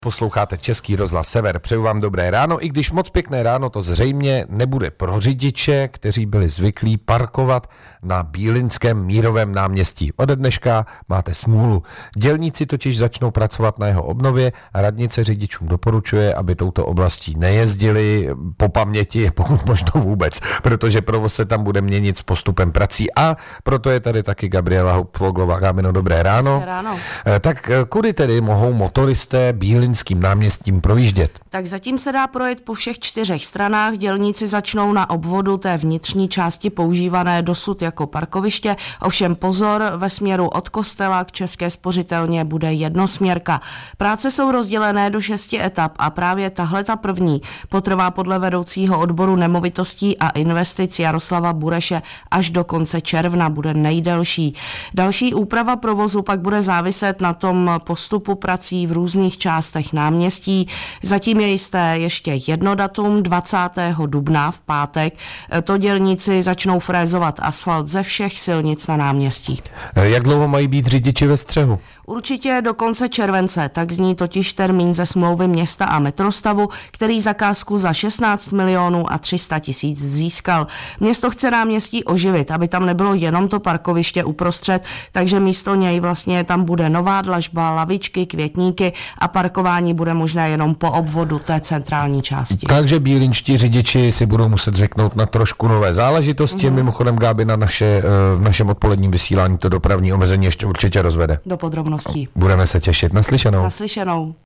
Posloucháte Český rozhlas Sever. Přeju vám dobré ráno, i když moc pěkné ráno to zřejmě nebude pro řidiče, kteří byli zvyklí parkovat na Bíliňském Mírovém náměstí. Ode dneška máte smůlu. Dělníci totiž začnou pracovat na jeho obnově a radnice řidičům doporučuje, aby touto oblastí nejezdili po paměti, pokud možno vůbec, protože provoz se tam bude měnit s postupem prací a proto je tady taky Gabriela Houpfoglová. Gábino, dobré ráno. Dobré ráno. Tak kudy tedy mohou motoristé Bíliňským náměstím projíždět? Tak zatím se dá projet po všech 4 stranách. Dělníci začnou na obvodu té vnitřní části používané dosud jako parkoviště. Ovšem pozor, ve směru od kostela k České spořitelně bude jednosměrka. Práce jsou rozdělené do 6 etap a právě tahle ta první potrvá podle vedoucího odboru nemovitostí a investic Jaroslava Bureše až do konce června, bude nejdelší. Další úprava provozu pak bude záviset na tom postupu prací v různých částech náměstí. Zatím je jisté ještě jedno datum, 20. dubna v pátek. To dělníci začnou frézovat asfalt ze všech silnic na náměstí. Jak dlouho mají být řidiči ve střehu? Určitě do konce července, tak zní totiž termín ze smlouvy města a Metrostavu, který zakázku za 16 milionů a 300 tisíc získal. Město chce náměstí oživit, aby tam nebylo jenom to parkoviště uprostřed, takže místo něj vlastně tam bude nová dlažba, lavičky, květníky a parkování bude možné jenom po obvodu té centrální části. Takže bíliňští řidiči si budou muset řeknout na trošku nové záležitosti. Mimochodem Gáby v našem odpoledním vysílání to dopravní omezení ještě určitě rozvede. Do podrobností. Budeme se těšit. Naslyšenou. Naslyšenou.